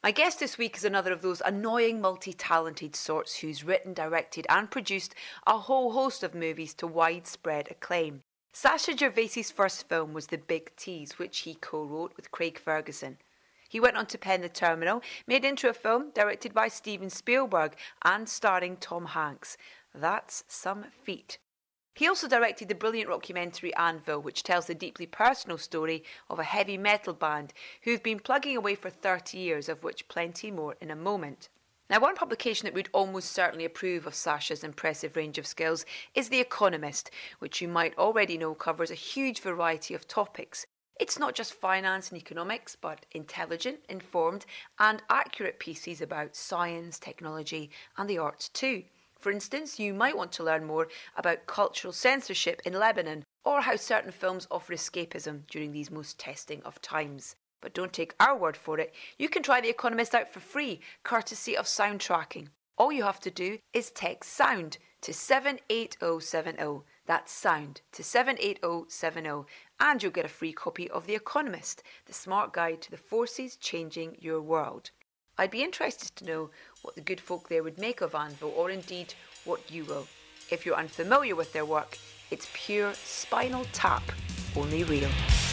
My guest this week is another of those annoying multi-talented sorts who's written, directed and produced a whole host of movies to widespread acclaim. Sacha Gervais' first film was The Big Tease, which he co-wrote with Craig Ferguson. He went on to pen The Terminal, made into a film directed by Steven Spielberg and starring Tom Hanks. That's some feat. He also directed the brilliant documentary Anvil, which tells the deeply personal story of a heavy metal band who've been plugging away for 30 years, of which plenty more in a moment. Now, one publication that would almost certainly approve of Sacha's impressive range of skills is The Economist, which you might already know covers a huge variety of topics. It's not just finance and economics, but intelligent, informed and accurate pieces about science, technology and the arts too. For instance, you might want to learn more about cultural censorship in Lebanon or how certain films offer escapism during these most testing of times. But don't take our word for it. You can try The Economist out for free, courtesy of Soundtracking. All you have to do is text SOUND to 78070. That's SOUND to 78070. And you'll get a free copy of The Economist, the smart guide to the forces changing your world. I'd be interested to know what the good folk there would make of Anvil, or indeed what you will. If you're unfamiliar with their work, it's pure Spinal Tap, only real.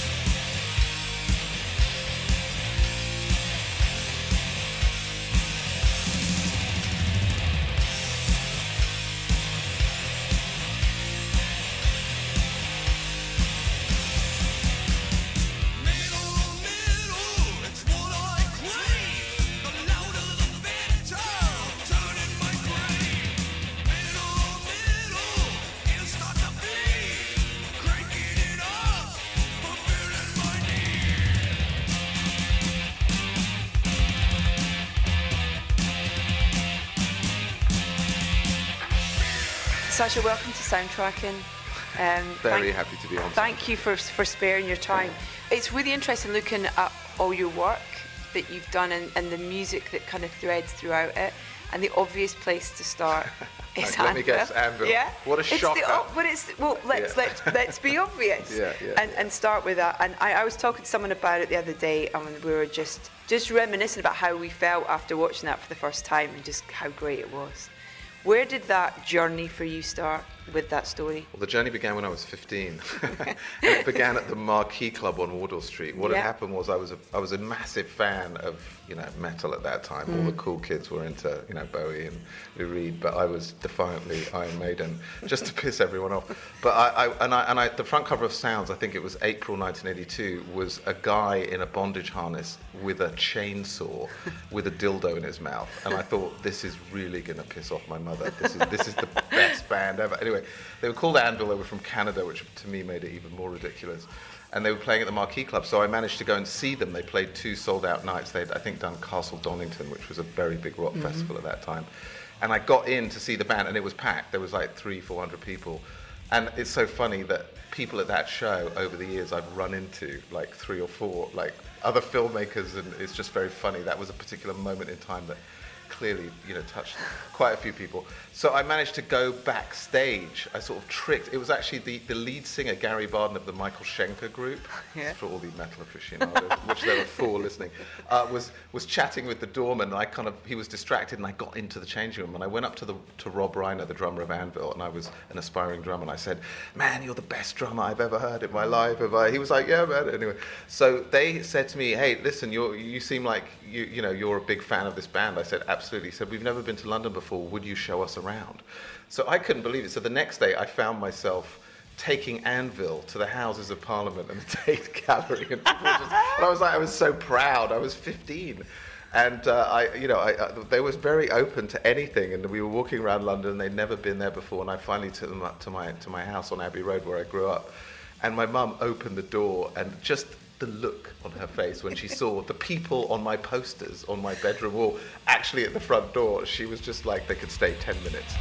Sacha, welcome to Soundtracking. Very happy to be on. Thank you for sparing your time. It's really interesting looking at all your work that you've done and the music that kind of threads throughout it. And the obvious place to start is Anvil. Let me guess, Anvil. Yeah. What a shocker. Let's be obvious. And start with that. And I was talking to someone about it the other day, and we were just reminiscing about how we felt after watching that for the first time and just how great it was. Where did that journey for you start with that story? Well, the journey began when I was 15. And it began at the Marquee Club on Wardour Street. What had happened was I was a massive fan of metal at that time. All the cool kids were into Bowie and Lou Reed, but I was defiantly Iron Maiden, just to piss everyone off. But I the front cover of Sounds, I think it was April 1982, was a guy in a bondage harness with a chainsaw with a dildo in his mouth, and I thought, this is really going to piss off my mother. This is the best band ever. Anyway, they were called Anvil. They were from Canada, which to me made it even more ridiculous. And they were playing at the Marquee Club, so I managed to go and see them. They played 2 sold-out nights. They'd, I think, done Castle Donington, which was a very big rock festival at that time. And I got in to see the band, and it was packed. There was like 300-400 people. And it's so funny that people at that show, over the years, I've run into like 3 or 4, like other filmmakers, and it's just very funny. That was a particular moment in time that clearly, touched quite a few people. So I managed to go backstage. I sort of tricked. It was actually the lead singer, Gary Barden, of the Michael Schenker group, for all the metal aficionados, which there were 4 listening, was chatting with the doorman. And he was distracted, and I got into the changing room, and I went up to Rob Reiner, the drummer of Anvil, and I was an aspiring drummer, and I said, "Man, you're the best drummer I've ever heard in my life." He was like, "Yeah, man." Anyway, so they said to me, "Hey, listen, you seem like you're a big fan of this band." I said, "Absolutely." He said, "We've never been to London before. Would you show us around?" So I couldn't believe it. So the next day I found myself taking Anvil to the Houses of Parliament and the Tate Gallery, and I was so proud. I was 15, and they was very open to anything. And we were walking around London, and they'd never been there before. And I finally took them up to my house on Abbey Road where I grew up. And my mum opened the door, and just the look on her face when she saw the people on my posters on my bedroom wall actually at the front door, she was just like, they could stay 10 minutes.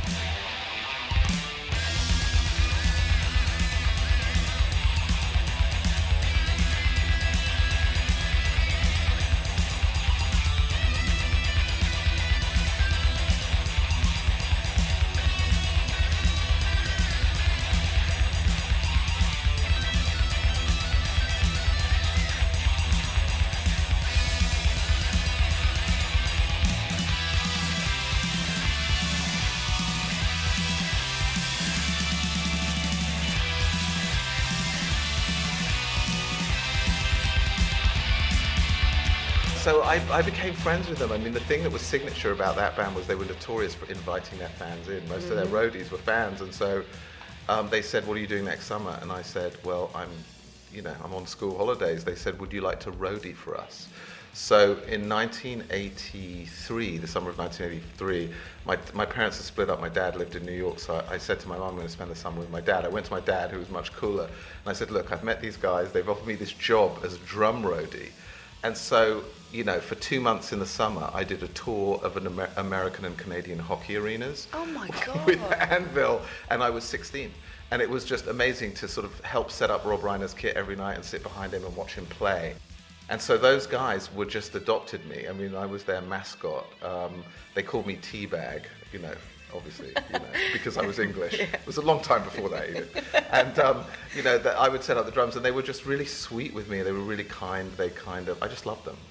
so I became friends with them. I mean, the thing that was signature about that band was they were notorious for inviting their fans in. Most of their roadies were fans, and so they said, "What are you doing next summer?" And I said, "Well, I'm on school holidays." They said, "Would you like to roadie for us?" So in 1983, the summer of 1983, my parents had split up. My dad lived in New York, so I said to my mum, "I'm going to spend the summer with my dad." I went to my dad, who was much cooler, and I said, "Look, I've met these guys. They've offered me this job as a drum roadie." And so, for 2 months in the summer, I did a tour of American and Canadian hockey arenas. Oh my God. With Anvil, and I was 16. And it was just amazing to sort of help set up Rob Reiner's kit every night and sit behind him and watch him play. And so those guys were just adopted me. I mean, I was their mascot. They called me Teabag, obviously, because I was English. Yeah. It was a long time before that, even. And, that I would set up the drums, and they were just really sweet with me. They were really kind. I just loved them.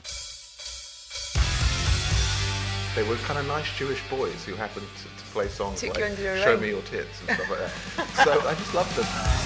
They were kind of nice Jewish boys who happened to play songs like Show Me Your Tits and stuff like that. So I just loved them.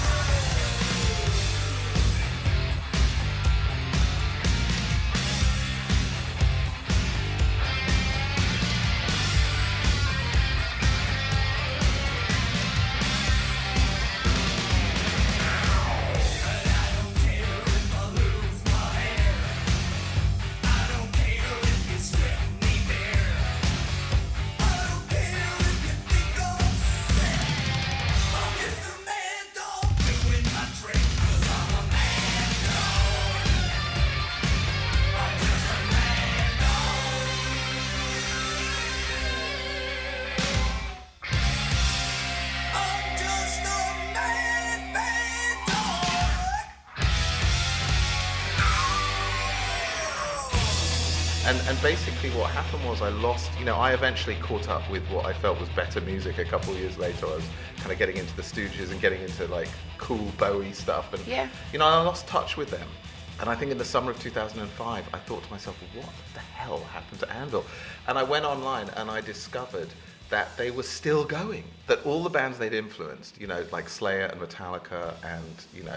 And basically what happened was I lost, I eventually caught up with what I felt was better music a couple of years later. I was kind of getting into the Stooges and getting into like cool Bowie stuff. And, I lost touch with them. And I think in the summer of 2005, I thought to myself, what the hell happened to Anvil? And I went online and I discovered that they were still going, that all the bands they'd influenced, like Slayer and Metallica and,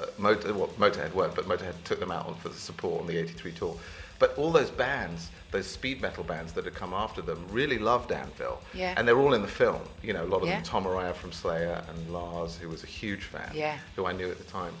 Motorhead weren't, but Motorhead took them out for the support on the 83 tour. But all those bands, those speed metal bands that had come after them, really loved Anvil. Yeah. And they're all in the film. A lot of them, Tom Araya from Slayer and Lars, who was a huge fan, who I knew at the time.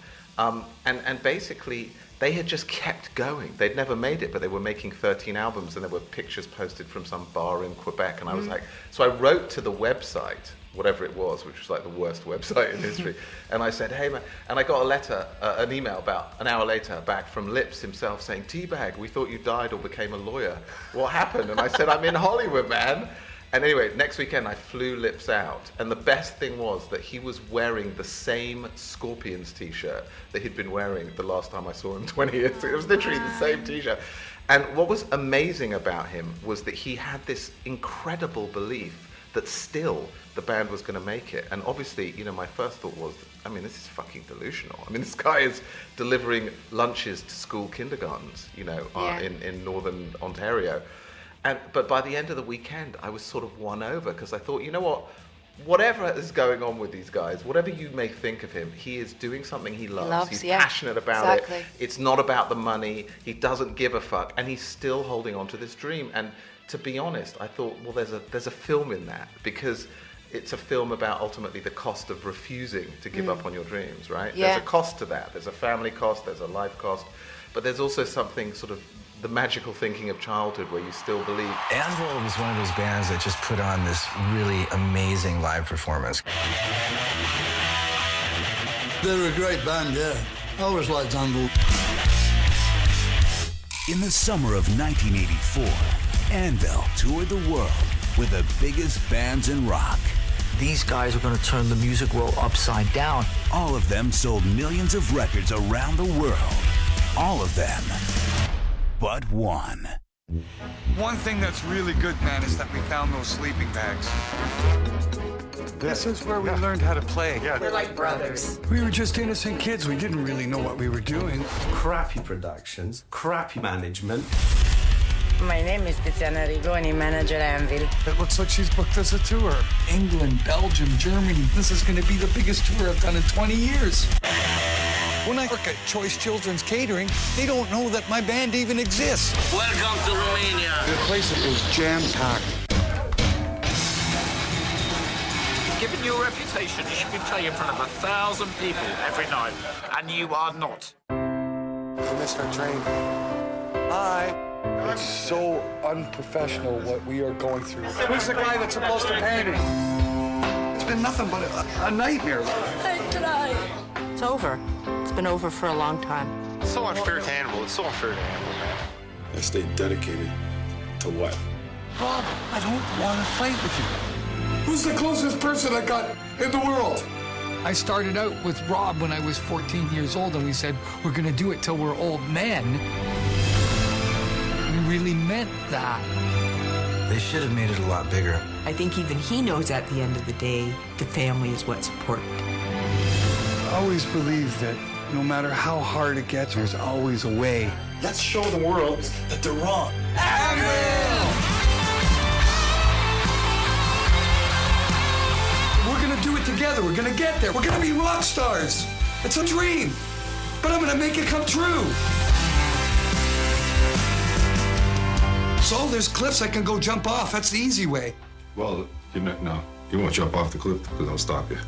And basically, they had just kept going. They'd never made it, but they were making 13 albums, and there were pictures posted from some bar in Quebec. And I was like, so I wrote to the website, whatever it was, which was like the worst website in history. And I said, "Hey man," and I got a letter, an email about an hour later back from Lips himself saying, "Teabag, we thought you died or became a lawyer. What happened?" And I said, "I'm in Hollywood, man." And anyway, next weekend I flew Lips out. And the best thing was that he was wearing the same Scorpions t-shirt that he'd been wearing the last time I saw him 20 years ago. It was literally the same t-shirt. And what was amazing about him was that he had this incredible belief that still the band was going to make it. And obviously, my first thought was, this is fucking delusional. This guy is delivering lunches to school kindergartens, in northern Ontario. But by the end of the weekend, I was sort of won over because I thought, whatever is going on with these guys, whatever you may think of him, he is doing something he loves. He's passionate about it. It's not about the money. He doesn't give a fuck. And he's still holding on to this dream. And to be honest, I thought, well, there's a film in that, because it's a film about ultimately the cost of refusing to give up on your dreams, right? Yeah. There's a cost to that. There's a family cost, there's a life cost, but there's also something sort of the magical thinking of childhood where you still believe. Anvil was one of those bands that just put on this really amazing live performance. They're a great band, yeah. I always liked Anvil. In the summer of 1984, Anvil toured the world with the biggest bands in rock. These guys are going to turn the music world upside down. All of them sold millions of records around the world. All of them but one. One thing that's really good, man, is that we found those sleeping bags. This is where we learned how to play. Yeah. We're like brothers. We were just innocent kids. We didn't really know what we were doing. Crappy productions, crappy management. My name is Tiziana Rigoni, manager at Anvil. It looks like she's booked us a tour. England, Belgium, Germany. This is going to be the biggest tour I've done in 20 years. When I work at Choice Children's Catering, they don't know that my band even exists. Welcome to Romania. The place is jam-packed. Given your reputation, you should be playing in front of 1,000 people every night, and you are not. We missed our train. Hi. It's so unprofessional what we are going through. Who's the guy that's supposed to pay me? It's been nothing but a nightmare. I tried. It's over. It's been over for a long time. It's so unfair to Animal. It's so unfair to Animal, man. I stayed dedicated to what? Rob, I don't want to fight with you. Who's the closest person I got in the world? I started out with Rob when I was 14 years old, and we said, we're going to do it till we're old men. We really meant that. They should have made it a lot bigger. I think even he knows at the end of the day, the family is what's important. I always believe that no matter how hard it gets, there's always a way. Let's show the world that they're wrong. We're gonna do it together. We're gonna get there. We're gonna be rock stars. It's a dream, but I'm gonna make it come true. So there's cliffs I can go jump off. That's the easy way. Well, no. You won't jump off the cliff because I'll stop you.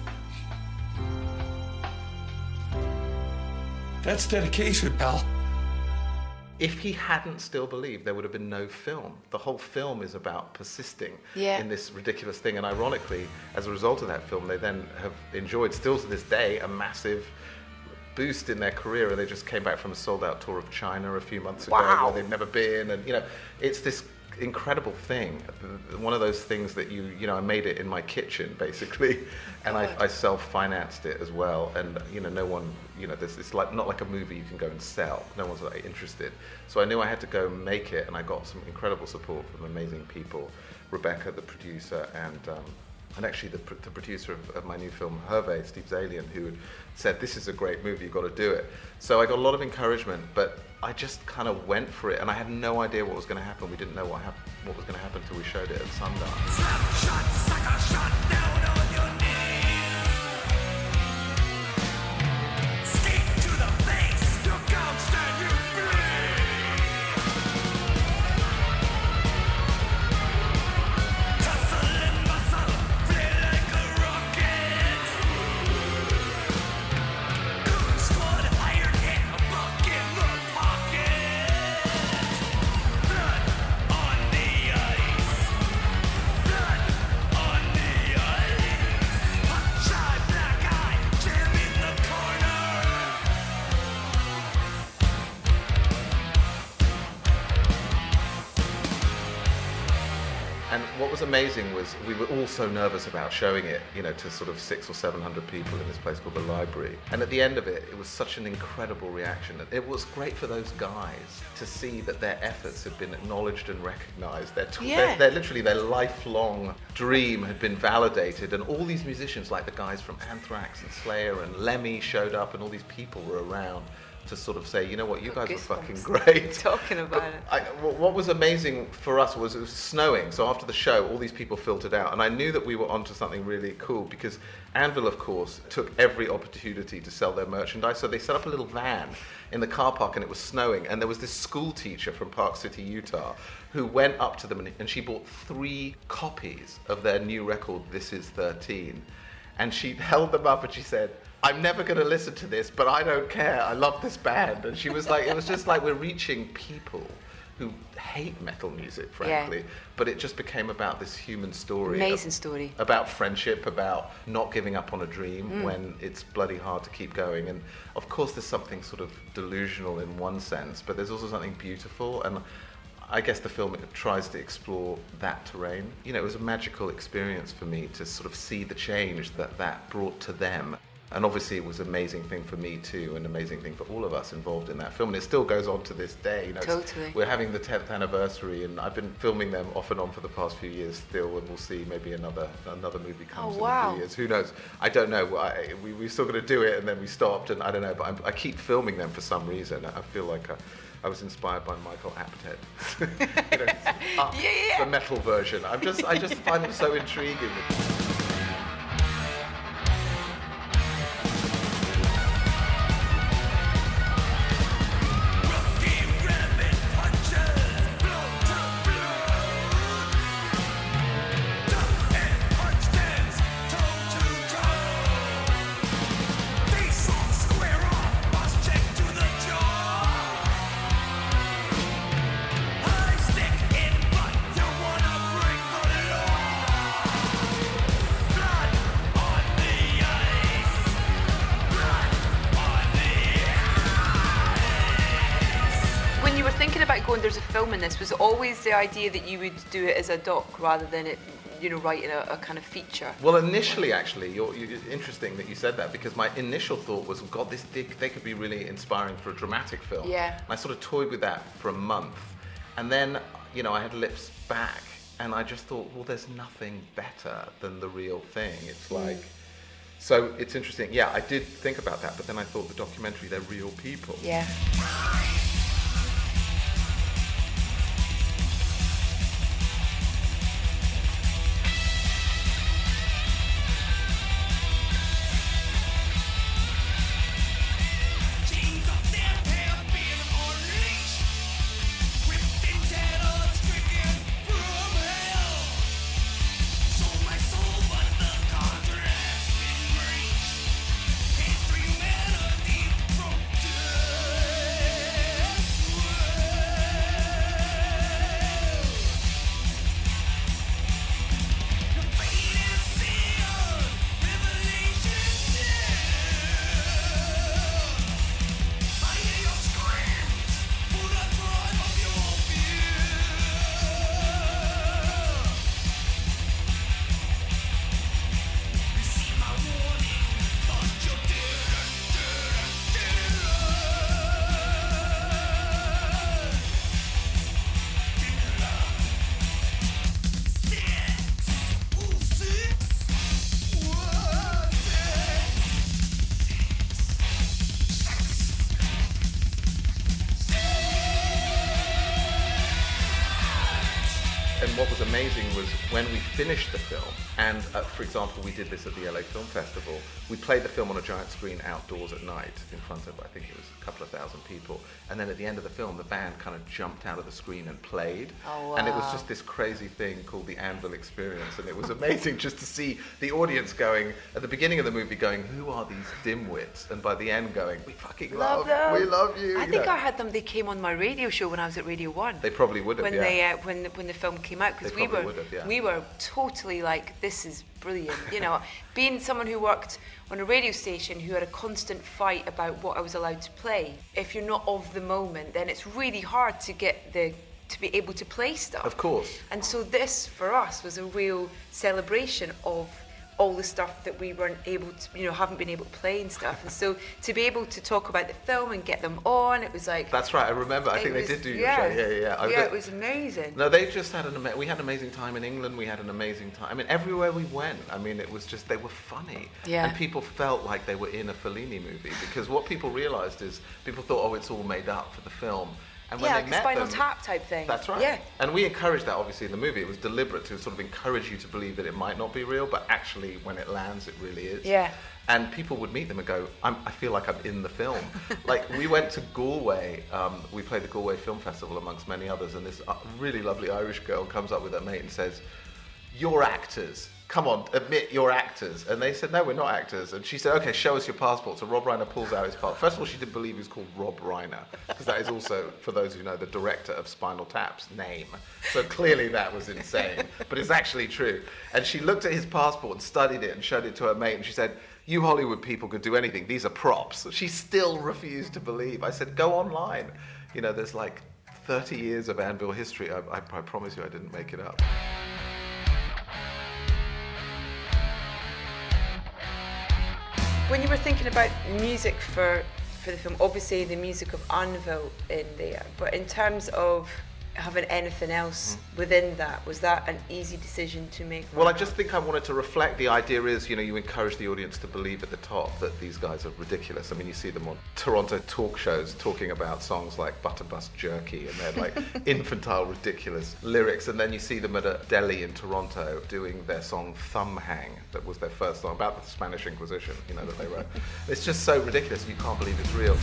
That's dedication, pal. If he hadn't still believed, there would have been no film. The whole film is about persisting in this ridiculous thing. And ironically, as a result of that film, they then have enjoyed, still to this day, a massive boost in their career. And they just came back from a sold-out tour of China a few months ago, where they've never been. And, it's this incredible thing. One of those things that I made it in my kitchen, basically. And I self-financed it as well. And, no one, it's not like a movie you can go and sell. No one's interested. So I knew I had to go make it, and I got some incredible support from amazing people. Rebecca, the producer, and actually the producer of my new film, Hervé, Steve Zalian, who had said, this is a great movie, you've got to do it. So I got a lot of encouragement, but I just kind of went for it, and I had no idea what was going to happen. We didn't know what was going to happen until we showed it at Sundance. Slapshot, sucker shot, down on your knees. Skate to the face, you gouged and you bleed. Tussle and muscle, fly like a rocket. Goon squad hired him, a buck in the pocket. Blood on the ice. Blood on the ice. Hot shot, black eye, jam in the corner. And what was amazing was we were all so nervous about showing it, to sort of 600 or 700 people in this place called the Library. And at the end of it, it was such an incredible reaction. It was great for those guys to see that their efforts had been acknowledged and recognized. Their literally their lifelong dream had been validated. And all these musicians, like the guys from Anthrax and Slayer and Lemmy, showed up, and all these people were around to sort of say, you know what, you guys were fucking great. Talking about it. What was amazing for us was it was snowing, so after the show, all these people filtered out, and I knew that we were onto something really cool, because Anvil, of course, took every opportunity to sell their merchandise, so they set up a little van in the car park, and it was snowing, and there was this school teacher from Park City, Utah, who went up to them, and she bought 3 copies of their new record, This Is 13, and she held them up and she said, I'm never going to listen to this, but I don't care. I love this band. And she was like, it was just like we're reaching people who hate metal music, frankly. Yeah. But it just became about this human story. Amazing story. About friendship, about not giving up on a dream when it's bloody hard to keep going. And of course, there's something sort of delusional in one sense, but there's also something beautiful. And I guess the film tries to explore that terrain. It was a magical experience for me to sort of see the change that brought to them. And obviously it was an amazing thing for me too, an amazing thing for all of us involved in that film. And it still goes on to this day. Totally. We're having the 10th anniversary, and I've been filming them off and on for the past few years still, and we'll see maybe another movie comes in a few years. Who knows? I don't know. We're still going to do it, and then we stopped, and I don't know. But I keep filming them for some reason. I feel like I was inspired by Michael Apted. The metal version. I just find them so intriguing. going, there's a film in this, was it always the idea that you would do it as a doc rather than it, writing a kind of feature? Well, initially, actually, it's interesting that you said that, because my initial thought was, God, they could be really inspiring for a dramatic film. Yeah. And I sort of toyed with that for a month. And then, I had Lips back, and I just thought, well, there's nothing better than the real thing. It's like... So it's interesting. Yeah, I did think about that, but then I thought the documentary, they're real people. Yeah. What was amazing was when we finished the film, and for example, we did this at the LA Film Festival, we played the film on a giant screen outdoors at night in front of, I think it was a couple of thousand people, and then at the end of the film, the band kind of jumped out of the screen and played. Oh, wow. And it was just this crazy thing called the Anvil Experience, and it was amazing just to see the audience going, at the beginning of the movie going, who are these dimwits? And by the end going, we fucking love them. We love you. I think I had them, they came on my radio show when I was at Radio 1. They probably would have, when the film came out, because we were totally like, this is brilliant. Being someone who worked on a radio station who had a constant fight about what I was allowed to play. If you're not of the moment, then it's really hard to get to be able to play stuff. Of course. And so this, for us, was a real celebration of all the stuff that we weren't able to, haven't been able to play and stuff. And so to be able to talk about the film and get them on, it was like... That's right, I remember. I think they did do your show. Yeah. It was amazing. No, they just had we had an amazing time in England. We had an amazing time. I mean, everywhere we went, it was just, they were funny. Yeah. And people felt like they were in a Fellini movie, because what people realized is people thought, oh, it's all made up for the film. And when like they a met Spinal them, Tap type thing. That's right. Yeah. And we encouraged that, obviously, in the movie. It was deliberate to sort of encourage you to believe that it might not be real, but actually, when it lands, it really is. Yeah. And people would meet them and go, I feel like I'm in the film. Like, we went to Galway. We played the Galway Film Festival, amongst many others, and this really lovely Irish girl comes up with her mate and says, "You're actors. Come on, admit you're actors." And they said, "No, we're not actors." And she said, "Okay, show us your passport." So Rob Reiner pulls out his passport. First of all, she didn't believe he was called Rob Reiner, because that is also, for those who know, the director of Spinal Tap's name. So clearly that was insane, but it's actually true. And she looked at his passport and studied it and showed it to her mate, and she said, "You Hollywood people could do anything. These are props." She still refused to believe. I said, "Go online. There's like 30 years of Anvil history. I promise you I didn't make it up." When you were thinking about music for the film, obviously the music of Anvil in there, but in terms of having anything else within that, was that an easy decision to make? Well, I just think I wanted to reflect. The idea is, you encourage the audience to believe at the top that these guys are ridiculous. I mean, you see them on Toronto talk shows talking about songs like Butterbust Jerky, and they're like infantile, ridiculous lyrics. And then you see them at a deli in Toronto doing their song Thumb Hang. That was their first song about the Spanish Inquisition, that they wrote. It's just so ridiculous. You can't believe it's real.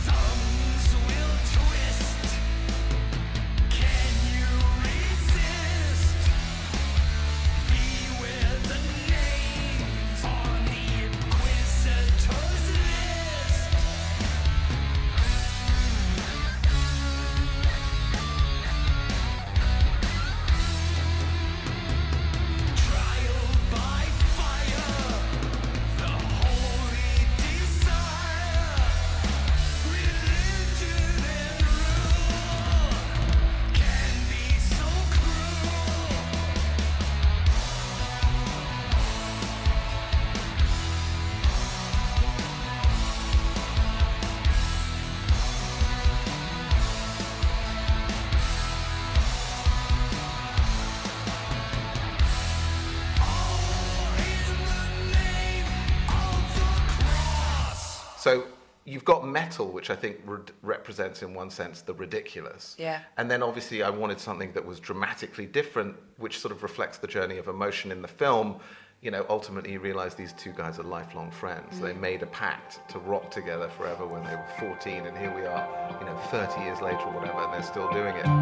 So you've got metal, which I think represents in one sense the ridiculous. Yeah. And then obviously I wanted something that was dramatically different, which sort of reflects the journey of emotion in the film. You know, ultimately you realize these two guys are lifelong friends. They made a pact to rock together forever when they were 14, and here we are, you know, 30 years later or whatever, and they're still doing it.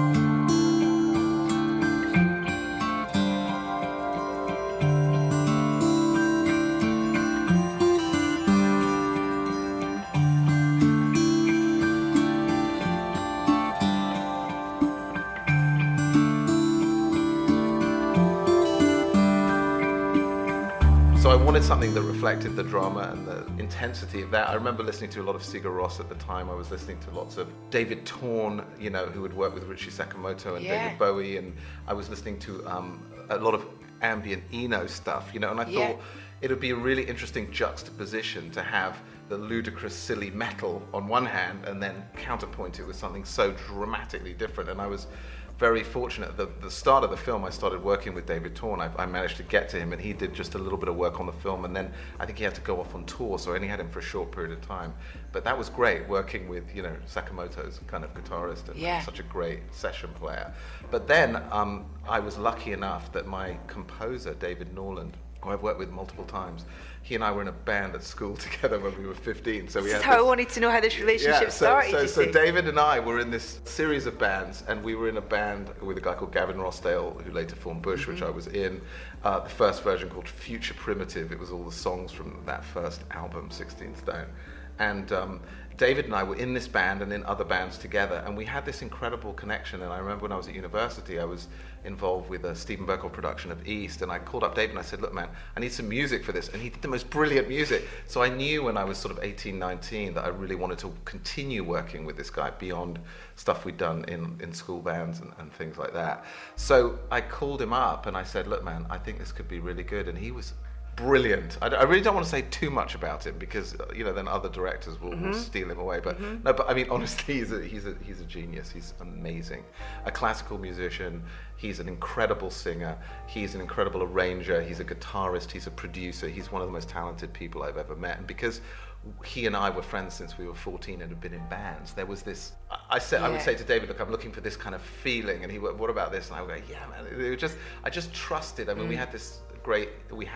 So I wanted something that reflected the drama and the intensity of that. I remember listening to a lot of Sigur Rós at the time. I was listening to lots of David Torn, you know, who had worked with Richie Sakamoto and David Bowie, and I was listening to a lot of ambient Eno stuff, you know, and I thought it would be a really interesting juxtaposition to have the ludicrous, silly metal on one hand and then counterpoint it with something so dramatically different. And I was very fortunate. At the start of the film, I started working with David Torn. I managed to get to him, and he did just a little bit of work on the film, and then I think he had to go off on tour, so I only had him for a short period of time. But that was great, working with, you know, Sakamoto's kind of guitarist and such a great session player. But then I was lucky enough that my composer, David Norland, who I've worked with multiple times, he and I were in a band at school together when we were 15. So we This had is how I wanted to know how this relationship started. So David and I were in this series of bands, and we were in a band with a guy called Gavin Rossdale, who later formed Bush, which I was in. The first version called Future Primitive. It was all the songs from that first album, 16 Stone. And David and I were in this band and in other bands together, and we had this incredible connection. And I remember when I was at university, I was involved with a Stephen Burkle production of East, and I called up David and I said, look man, I need some music for this. And he did the most brilliant music. So I knew when I was sort of 18, 19 that I really wanted to continue working with this guy beyond stuff we'd done in school bands and things like that. So I called him up and I said, look man, I think this could be really good. And he was brilliant. I really don't want to say too much about him because you know then other directors will steal him away. But no, but I mean honestly, he's a genius. He's amazing. A classical musician. He's an incredible singer. He's an incredible arranger. He's a guitarist. He's a producer. He's one of the most talented people I've ever met. And because he and I were friends since we were 14 and had been in bands, there was this. I would say to David, look, I'm looking for this kind of feeling, and he went, what about this? And I would go, yeah, man. I just trusted. I mean, we have this great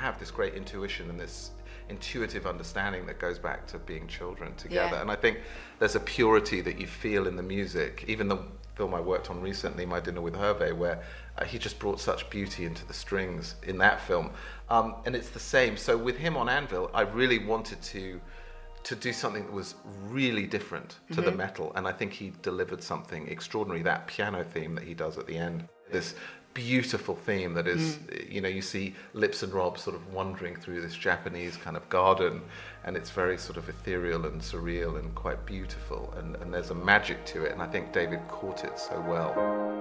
intuition and this intuitive understanding that goes back to being children together. And I think there's a purity that you feel in the music. Even the film I worked on recently, My Dinner with Hervé, where he just brought such beauty into the strings in that film. And it's the same. So with him on Anvil, I really wanted to do something that was really different to the metal, and I think he delivered something extraordinary. That piano theme that he does at the end, this beautiful theme that is, you know, you see Lips and Rob sort of wandering through this Japanese kind of garden, and it's very sort of ethereal and surreal and quite beautiful, and there's a magic to it, and I think David caught it so well.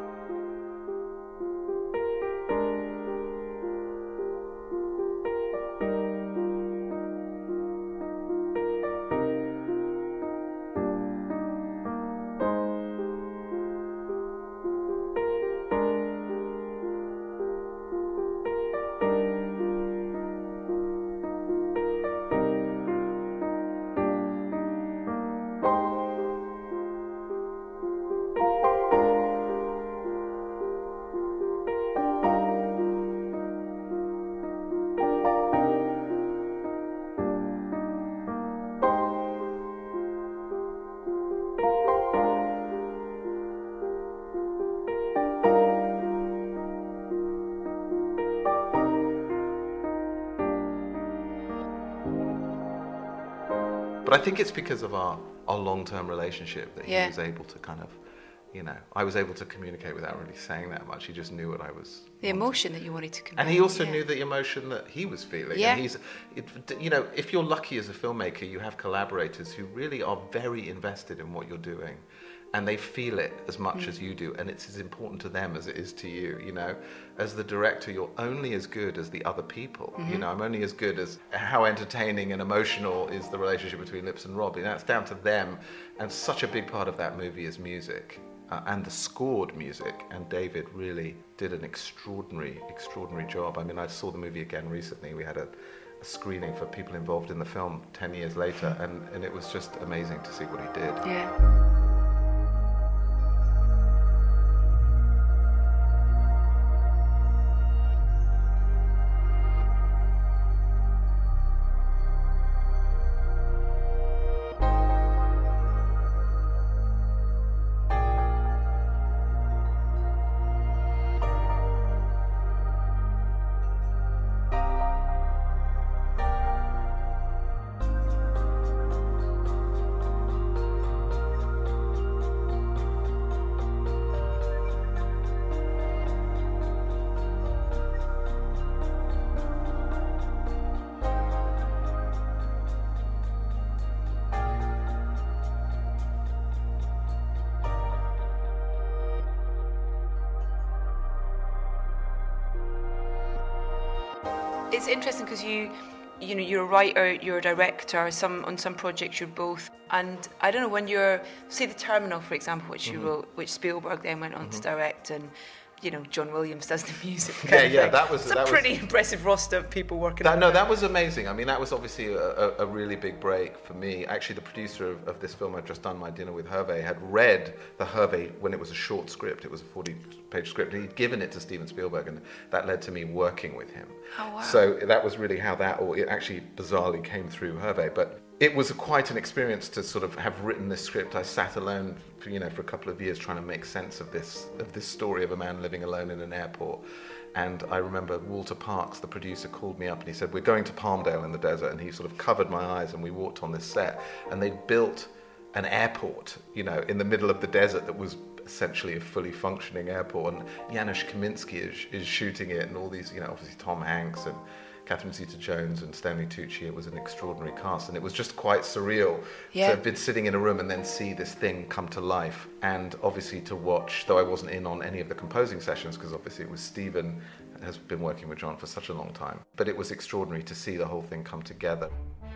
But I think it's because of our long-term relationship that he was able to kind of, you know, I was able to communicate without really saying that much. He just knew what I was. The emotion that you wanted to convey. And he also knew the emotion that he was feeling. Yeah. And you know, if you're lucky as a filmmaker, you have collaborators who really are very invested in what you're doing. And they feel it as much as you do, and it's as important to them as it is to you, you know. As the director, you're only as good as the other people, you know. I'm only as good as how entertaining and emotional is the relationship between Lips and Rob. That's down to them, and such a big part of that movie is music, and the scored music, and David really did an extraordinary job. I mean, I saw the movie again recently. We had a a screening for people involved in the film 10 years later, and it was just amazing to see what he did. Yeah. It's interesting because you know, you're a writer, you're a director. On some projects you're both. And I don't know, when you're, say, The Terminal, for example, which you wrote, which Spielberg then went on to direct, and you know, John Williams does the music. That was a pretty impressive roster of people working on it. No, that was amazing. I mean, that was obviously a really big break for me. Actually, the producer of this film I'd just done, My Dinner with Hervé, had read the Hervé when it was a short script. It was a 40-page script, and he'd given it to Steven Spielberg, and that led to me working with him. Oh, wow. So that was really how it actually bizarrely came through Hervé. But it was quite an experience to sort of have written this script. I sat alone, for a couple of years trying to make sense of this story of a man living alone in an airport. And I remember Walter Parks, the producer, called me up and he said, "We're going to Palmdale in the desert." And he sort of covered my eyes and we walked on this set. And they built an airport, in the middle of the desert that was essentially a fully functioning airport. And Janusz Kaminski is shooting it, and all these, obviously Tom Hanks and Catherine Zeta-Jones and Stanley Tucci. It was an extraordinary cast, and it was just quite surreal to have been sitting in a room and then see this thing come to life. And obviously to watch, though I wasn't in on any of the composing sessions, because obviously it was Steven, has been working with John for such a long time. But it was extraordinary to see the whole thing come together.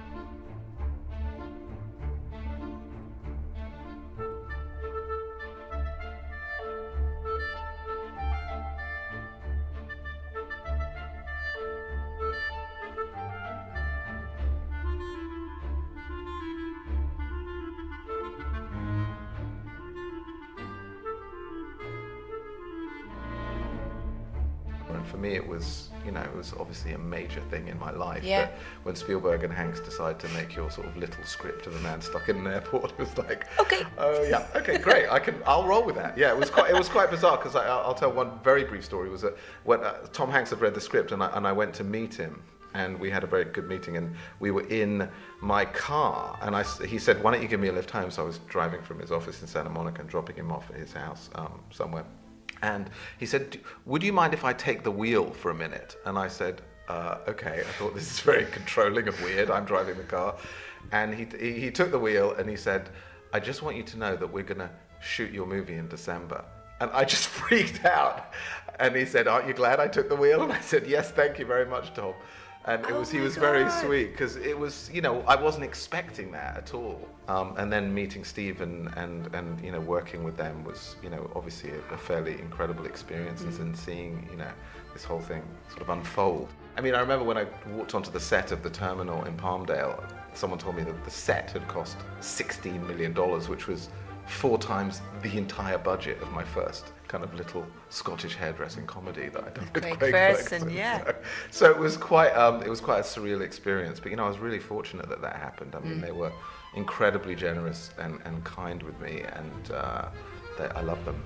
And for me, it was obviously a major thing in my life. Yeah. That when Spielberg and Hanks decide to make your sort of little script of a man stuck in an airport, it was like, okay, oh yeah, okay, great, I'll roll with that. Yeah, it was quite bizarre, because I'll tell one very brief story. Was that when Tom Hanks had read the script and I went to meet him, and we had a very good meeting, and we were in my car, and he said, "Why don't you give me a lift home?" So I was driving from his office in Santa Monica and dropping him off at his house somewhere. And he said, "Would you mind if I take the wheel for a minute?" And I said, okay. I thought, this is very controlling and weird. I'm driving the car. And he took the wheel and he said, "I just want you to know that we're going to shoot your movie in December." And I just freaked out. And he said, "Aren't you glad I took the wheel?" And I said, "Yes, thank you very much, Tom." And he was very sweet, because it was, I wasn't expecting that at all. And then meeting Steve and working with them was, obviously a fairly incredible experience, and seeing, this whole thing sort of unfold. I mean, I remember when I walked onto the set of The Terminal in Palmdale, someone told me that the set had cost $16 million, which was 4 times the entire budget of my first kind of little Scottish hairdressing comedy that I done with Craig Ferguson. Yeah. So it was quite a surreal experience. But I was really fortunate that happened. I mean, they were incredibly generous and kind with me, and I love them.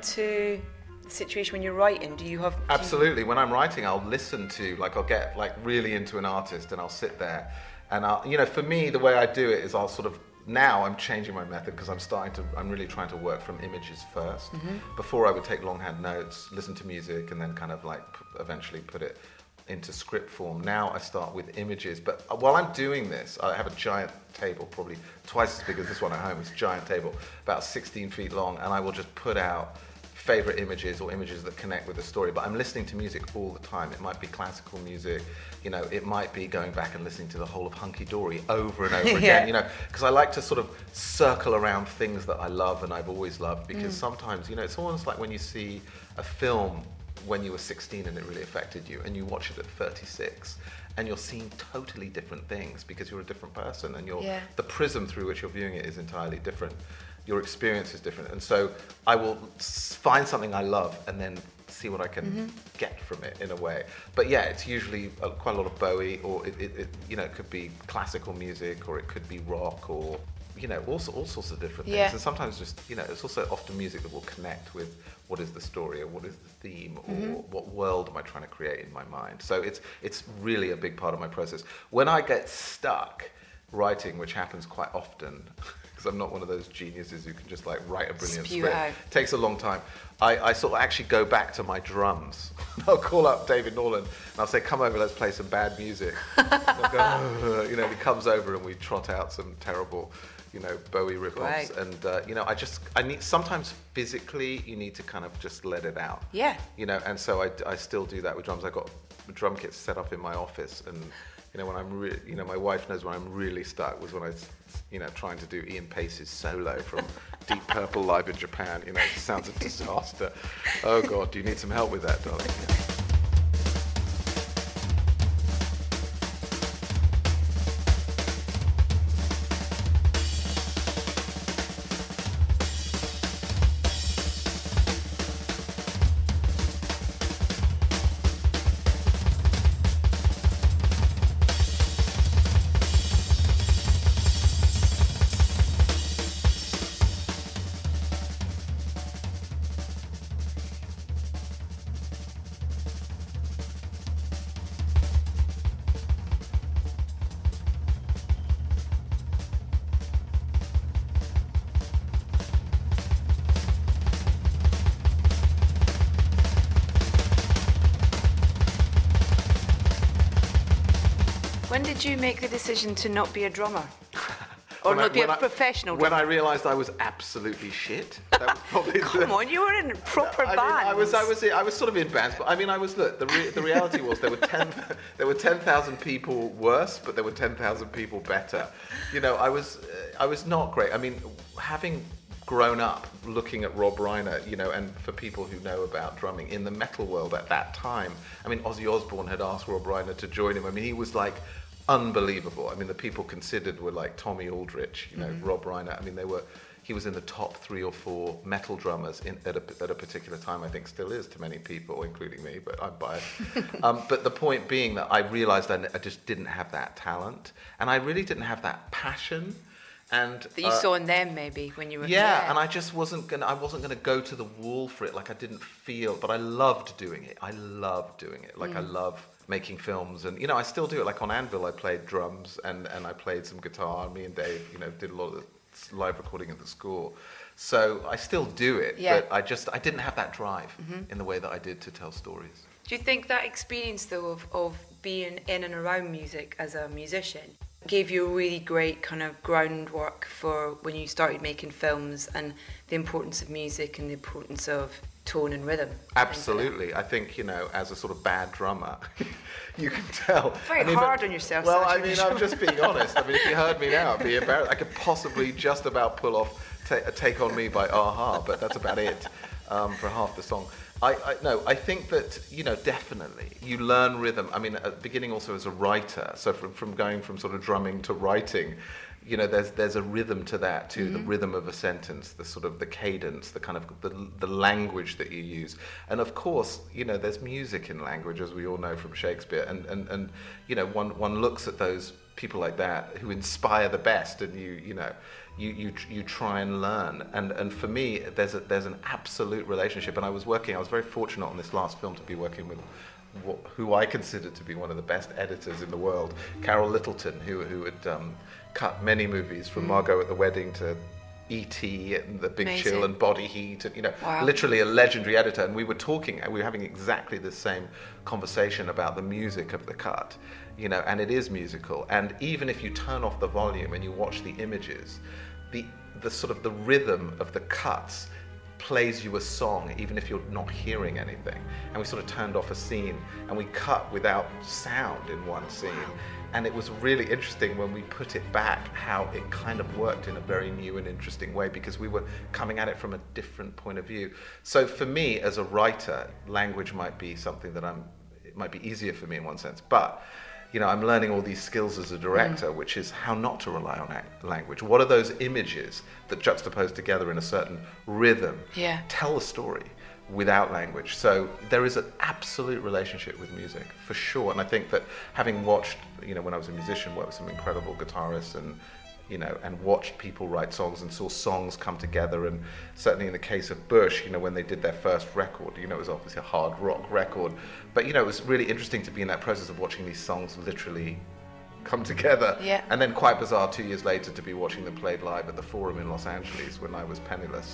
into the situation when you're writing? Absolutely. When I'm writing, I'll listen to, like, I'll get like really into an artist and I'll sit there and for me, the way I do it is I'll sort of, now I'm changing my method because I'm really trying to work from images first. Before I would take longhand notes, listen to music, and then kind of like eventually put it into script form. Now I start with images, but while I'm doing this, I have a giant table, probably twice as big as this one at home. It's a giant table, about 16 feet long, and I will just put out favorite images or images that connect with the story. But I'm listening to music all the time. It might be classical music, it might be going back and listening to the whole of Hunky Dory over and over again, because I like to sort of circle around things that I love and I've always loved, because sometimes, it's almost like when you see a film when you were 16 and it really affected you, and you watch it at 36 and you're seeing totally different things because you're a different person, and the prism through which you're viewing it is entirely different. Your experience is different, and so I will find something I love and then see what I can get from it in a way. But yeah, it's usually quite a lot of Bowie, or it could be classical music, or it could be rock, or all sorts of different things. And sometimes just it's also often music that will connect with what is the story, or what is the theme, or what world am I trying to create in my mind. So it's really a big part of my process. When I get stuck writing, which happens quite often, because I'm not one of those geniuses who can just like write a brilliant script. It takes a long time. I sort of actually go back to my drums. I'll call up David Norland and I'll say, come over, let's play some bad music. Go, he comes over and we trot out some terrible, Bowie rip-offs. Right. And, I need, sometimes physically you need to kind of just let it out. Yeah. And so I still do that with drums. I've got drum kits set up in my office, and when I'm my wife knows when I'm really stuck was when I trying to do Ian Pace's solo from Deep Purple live in Japan. It sounds a disaster. Oh God, do you need some help with that, darling? When did you make the decision to not be a drummer? Or not be a professional drummer? When I realised I was absolutely shit. That was probably Come on, you were in proper bands. I was sort of in bands, but the reality was there were 10,000 people worse, but there were 10,000 people better. I was not great. I mean, having grown up looking at Rob Reiner, and for people who know about drumming in the metal world at that time, I mean, Ozzy Osbourne had asked Rob Reiner to join him. I mean, he was like unbelievable. I mean, the people considered were like Tommy Aldrich, Rob Reiner. I mean, he was in the top 3 or 4 metal drummers at a particular time. I think still is to many people, including me, but I'm biased. But the point being that I realised I just didn't have that talent, and I really didn't have that passion. And that you saw in them maybe when you were and I just wasn't gonna go to the wall for it. Like, I didn't feel, but I loved doing it. I love making films, and I still do it. Like on Anvil I played drums and I played some guitar. Me and Dave did a lot of the live recording of the score, so I still do it. But I didn't have that drive in the way that I did to tell stories. Do you think that experience though of being in and around music as a musician gave you a really great kind of groundwork for when you started making films, and the importance of music and the importance of tone and rhythm? Absolutely. I think, as a sort of bad drummer, you can tell. Very hard on yourself. Well, I mean, I'm just being honest. I mean, if you heard me now, I'd be embarrassed. I could possibly just about pull off Take On Me by A-ha, but that's about it for half the song. I think that, definitely you learn rhythm. I mean, at the beginning also as a writer, so from going from sort of drumming to writing, you know, there's a rhythm to that too, the rhythm of a sentence, the sort of the cadence, the kind of the language that you use. And of course, you know, there's music in language, as we all know from Shakespeare. And you know, one looks at those people like that who inspire the best, and you try and learn. And for me, there's an absolute relationship. And I was very fortunate on this last film to be working with who I consider to be one of the best editors in the world, Carol Littleton, who had cut many movies from Margot at the Wedding to E.T. and The Big Chill and Body Heat, and literally a legendary editor. And we were having exactly the same conversation about the music of the cut, you know, and it is musical. And even if you turn off the volume and you watch the images, the sort of the rhythm of the cuts plays you a song even if you're not hearing anything. And we sort of turned off a scene and we cut without sound in one scene. And it was really interesting when we put it back how it kind of worked in a very new and interesting way, because we were coming at it from a different point of view. So for me as a writer, language might be something that it might be easier for me in one sense, but you know, I'm learning all these skills as a director, which is how not to rely on language. What are those images that juxtapose together in a certain rhythm tell a story without language? So there is an absolute relationship with music, for sure. And I think that having watched, you know, when I was a musician, worked with some incredible guitarists and, you know, and watched people write songs and saw songs come together. And certainly in the case of Bush, you know, when they did their first record, you know, it was obviously a hard rock record. But, you know, it was really interesting to be in that process of watching these songs literally come together. Yeah. And then quite bizarre 2 years later to be watching them played live at the Forum in Los Angeles when I was penniless.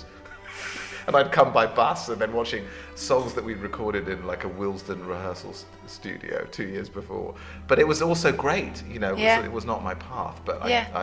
And I'd come by bus and then watching songs that we'd recorded in like a Willesden rehearsal studio 2 years before. But it was also great, you know, it was not my path, but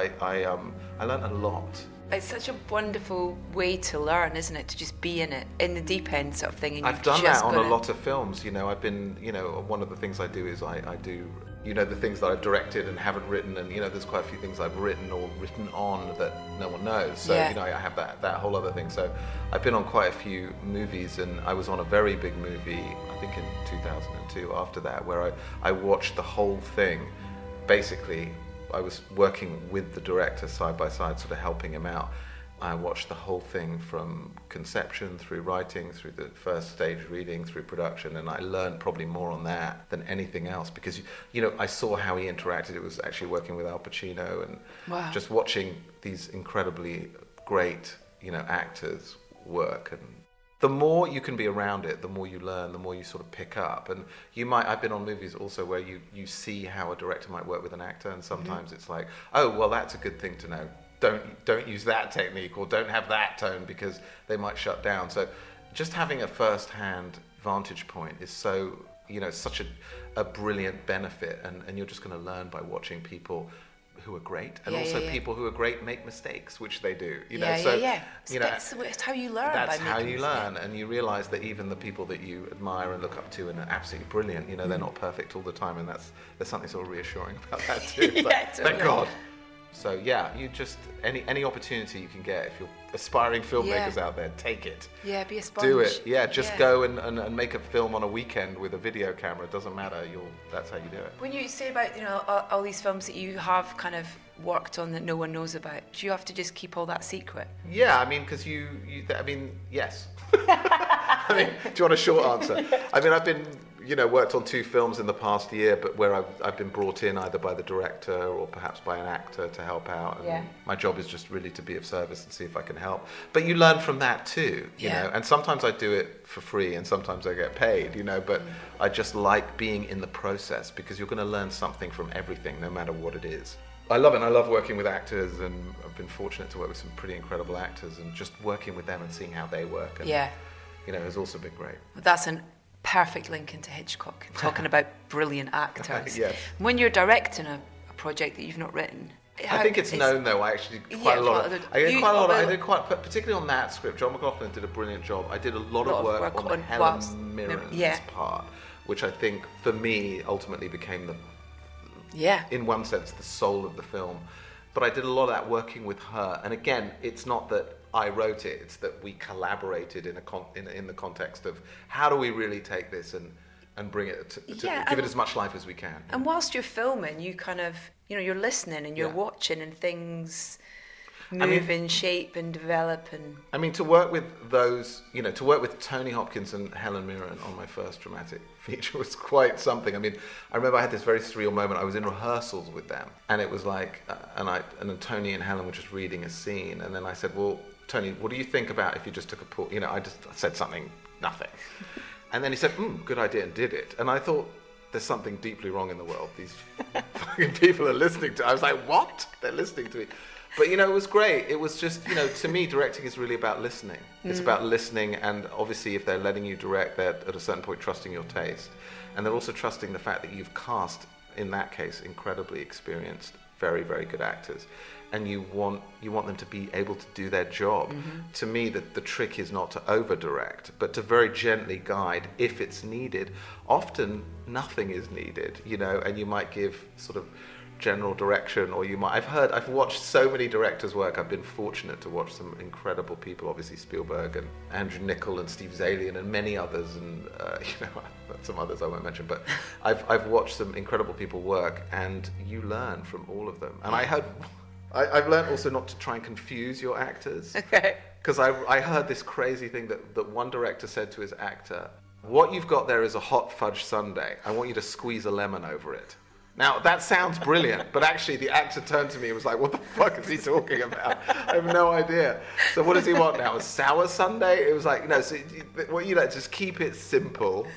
I learned a lot. It's such a wonderful way to learn, isn't it? To just be in it, in the deep end sort of thing. And I've done that on a lot of films, you know. I've been, you know, one of the things I do is I do, you know, the things that I've directed and haven't written, and, you know, there's quite a few things I've written or written on that no one knows. So, you know, I have that whole other thing. So I've been on quite a few movies, and I was on a very big movie, I think in 2002 after that, where I watched the whole thing. Basically, I was working with the director side by side, sort of helping him out. I watched the whole thing from conception through writing, through the first stage reading, through production, and I learned probably more on that than anything else, because, you know, I saw how he interacted. It was actually working with Al Pacino and just watching these incredibly great, you know, actors work. And the more you can be around it, the more you learn, the more you sort of pick up. And I've been on movies also where you see how a director might work with an actor, and sometimes it's like, oh, well, that's a good thing to know. Don't use that technique, or don't have that tone, because they might shut down. So just having a first-hand vantage point is so, you know, such a brilliant benefit, and you're just going to learn by watching people who are great, and people who are great make mistakes, which they do. You know, you know, it's how you learn. That's how you learn, and you realise that even the people that you admire and look up to and are absolutely brilliant, you know, they're not perfect all the time, and there's something sort of reassuring about that too. Like, totally. Thank God. So yeah, you just any opportunity you can get, if you're aspiring filmmakers out there, take it. Yeah, be a sponge. Do it. Yeah, just go and make a film on a weekend with a video camera. It doesn't matter. That's how you do it. When you say about, you know, all these films that you have kind of worked on that no one knows about, do you have to just keep all that secret? Yeah, I mean, because I mean, yes. I mean, do you want a short answer? I mean, I've been, you know, worked on 2 films in the past year, but where I've been brought in either by the director or perhaps by an actor to help out. And my job is just really to be of service and see if I can help. But you learn from that too, you know. And sometimes I do it for free, and sometimes I get paid, you know. But I just like being in the process, because you're going to learn something from everything, no matter what it is. I love it. I love working with actors, and I've been fortunate to work with some pretty incredible actors, and just working with them and seeing how they work. And, you know, has also been great. Well, that's a perfect link into Hitchcock, talking about brilliant actors. Yes. When you're directing a project that you've not written, I think it's known, though. I actually did quite a lot. I did quite, particularly on that script. John McLaughlin did a brilliant job. I did a lot of work on Helen Mirren's part, which I think, for me, ultimately became in one sense, the soul of the film. But I did a lot of that working with her. And again, it's not that I wrote it, it's that we collaborated in the context of how do we really take this and and bring it to Yeah, give it as much life as we can. And whilst you're filming, you kind of, you're listening and you're watching, and things move and shape and develop. And I mean, to work with those, to work with Tony Hopkins and Helen Mirren on my first dramatic feature was quite something. I mean, I remember I had this very surreal moment. I was in rehearsals with them, and it was like, and then Tony and Helen were just reading a scene, and then I said, well, Tony, what do you think about if you just took a pause? I just said something, nothing. And then he said, good idea, and did it. And I thought, there's something deeply wrong in the world. These fucking people are listening to. I was like, what? They're listening to me. But, it was great. It was just, to me, directing is really about listening. It's about listening, and obviously if they're letting you direct, they're at a certain point trusting your taste. And they're also trusting the fact that you've cast, in that case, incredibly experienced, very, very good actors. And you want them to be able to do their job. To me, the trick is not to over-direct, but to very gently guide if it's needed. Often, nothing is needed, and you might give sort of general direction, or I've watched so many directors work. I've been fortunate to watch some incredible people, obviously Spielberg and Andrew Niccol and Steve Zalian and many others, and some others I won't mention, but I've watched some incredible people work, and you learn from all of them. And I've learned also not to try and confuse your actors. Okay. Because I heard this crazy thing that one director said to his actor, what you've got there is a hot fudge sundae. I want you to squeeze a lemon over it. Now, that sounds brilliant, but actually the actor turned to me and was like, what the fuck is he talking about? I have no idea. So what does he want now, a sour sundae? It was like, so just keep it simple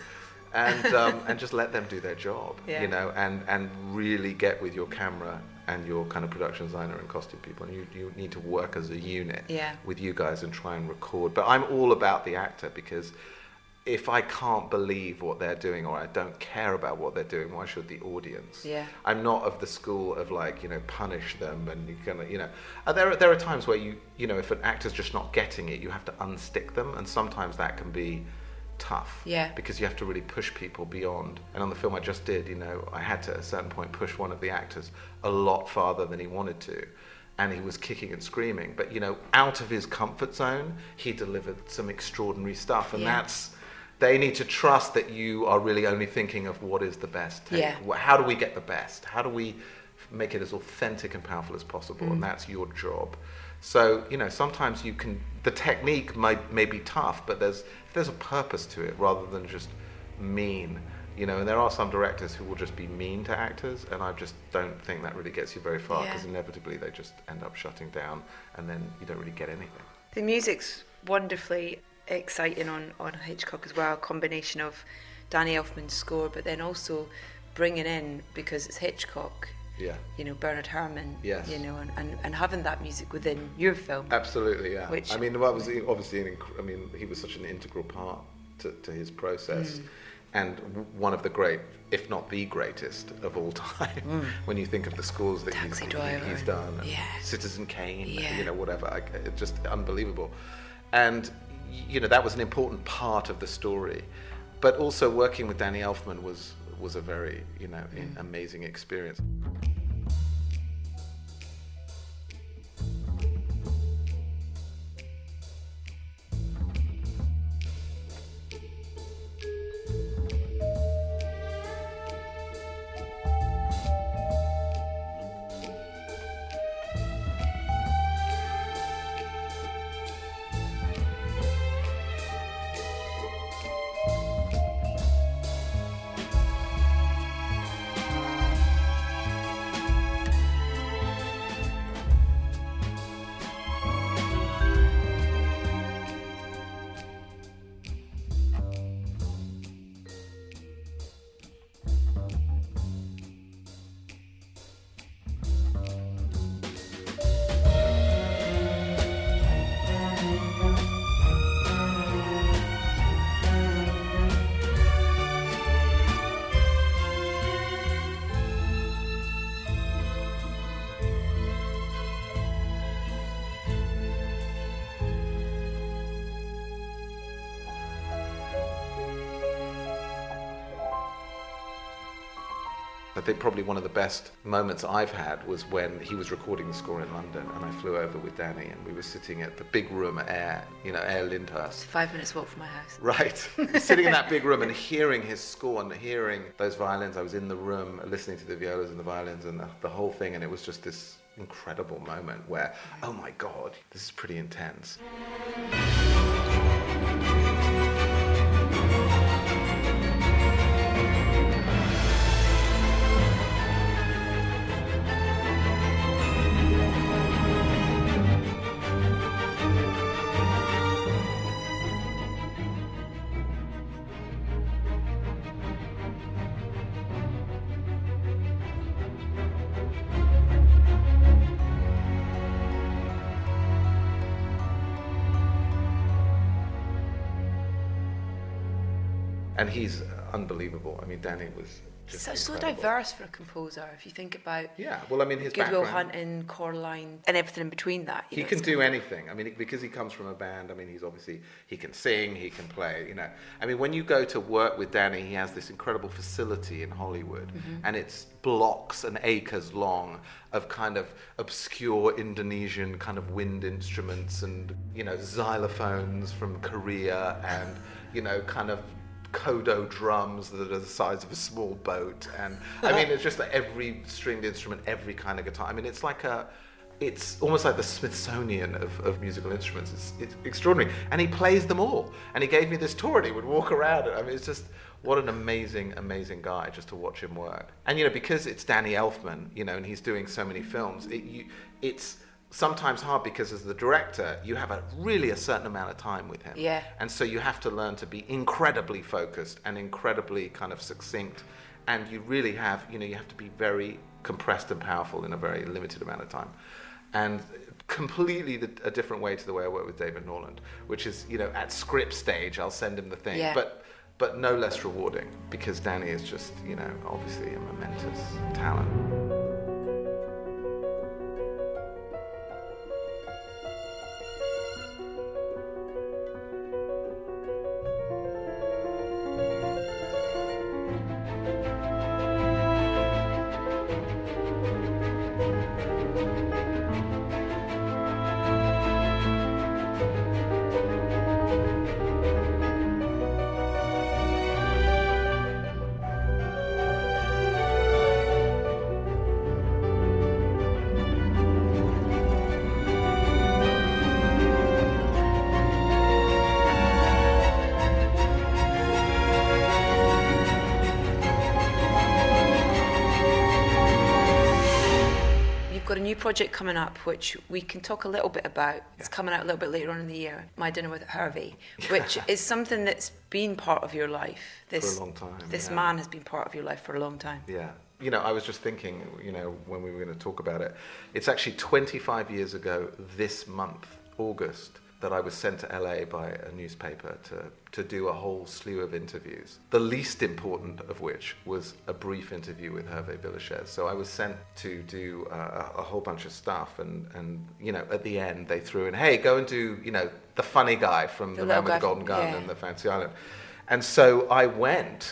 and just let them do their job, and really get with your camera and your kind of production designer and costume people, and you need to work as a unit with you guys and try and record. But I'm all about the actor, because if I can't believe what they're doing, or I don't care about what they're doing, why should the audience? Yeah. I'm not of the school of punish them and there are times where if an actor's just not getting it, you have to unstick them, and sometimes that can be tough. Yeah. Because you have to really push people beyond. And on the film I just did, I had to at a certain point push one of the actors a lot farther than he wanted to. And he was kicking and screaming, but out of his comfort zone, he delivered some extraordinary stuff, and they need to trust that you are really only thinking of what is the best take. Yeah. How do we get the best? How do we make it as authentic and powerful as possible? And that's your job. So, sometimes the technique may be tough, but there's a purpose to it rather than just mean. And there are some directors who will just be mean to actors, and I just don't think that really gets you very far, because inevitably they just end up shutting down, and then you don't really get anything. The music's wonderfully exciting on Hitchcock as well, a combination of Danny Elfman's score, but then also bringing in, because it's Hitchcock, Bernard Herrmann, and having that music within your film. Absolutely, yeah. Which, that was obviously, he was such an integral part to his process, and one of the great, if not the greatest of all time, when you think of the scores that he's done, Citizen Kane, whatever, it's just unbelievable. And that was an important part of the story, but also working with Danny Elfman was a very amazing experience. I think probably one of the best moments I've had was when he was recording the score in London, and I flew over with Danny, and we were sitting at the big room at Air Lyndhurst. 5 minutes walk from my house. Right. Sitting in that big room and hearing his score and hearing those violins. I was in the room listening to the violas and the violins and the whole thing, and it was just this incredible moment where, oh my God, this is pretty intense. And he's unbelievable. I mean, Danny was just so incredible. diverse for a composer. If you think about his Good Will background. Hunting, Coraline, and everything in between that. He can do anything. I mean, because he comes from a band. I mean, he can sing, he can play. I mean, when you go to work with Danny, he has this incredible facility in Hollywood, and it's blocks and acres long of kind of obscure Indonesian kind of wind instruments and xylophones from Korea and kind of Kodo drums that are the size of a small boat, and I mean it's just like every stringed instrument, every kind of guitar. I mean it's almost like the Smithsonian of musical instruments. It's extraordinary, and he plays them all. And he gave me this tour, and he would walk around. I mean it's just what an amazing guy just to watch him work. And because it's Danny Elfman, and he's doing so many films, it's sometimes hard because as the director, you have a certain amount of time with him. Yeah. And so you have to learn to be incredibly focused and incredibly kind of succinct. And you really have, you have to be very compressed and powerful in a very limited amount of time. And completely a different way to the way I work with David Norland, which is, at script stage, I'll send him the thing. Yeah. But no less rewarding because Danny is just, obviously a momentous talent. Got a new project coming up, which we can talk a little bit about. It's coming out a little bit later on in the year, My Dinner with Hervé, which is something that's been part of your life. For a long time. This man has been part of your life for a long time. Yeah. I was just thinking, when we were going to talk about it, it's actually 25 years ago this month, August, that I was sent to LA by a newspaper to do a whole slew of interviews, the least important of which was a brief interview with Hervé Villechaize. So I was sent to do a whole bunch of stuff, and at the end they threw in, hey, go and do, the funny guy from The Man with the Golden Gun and The Fantasy Island. And so I went,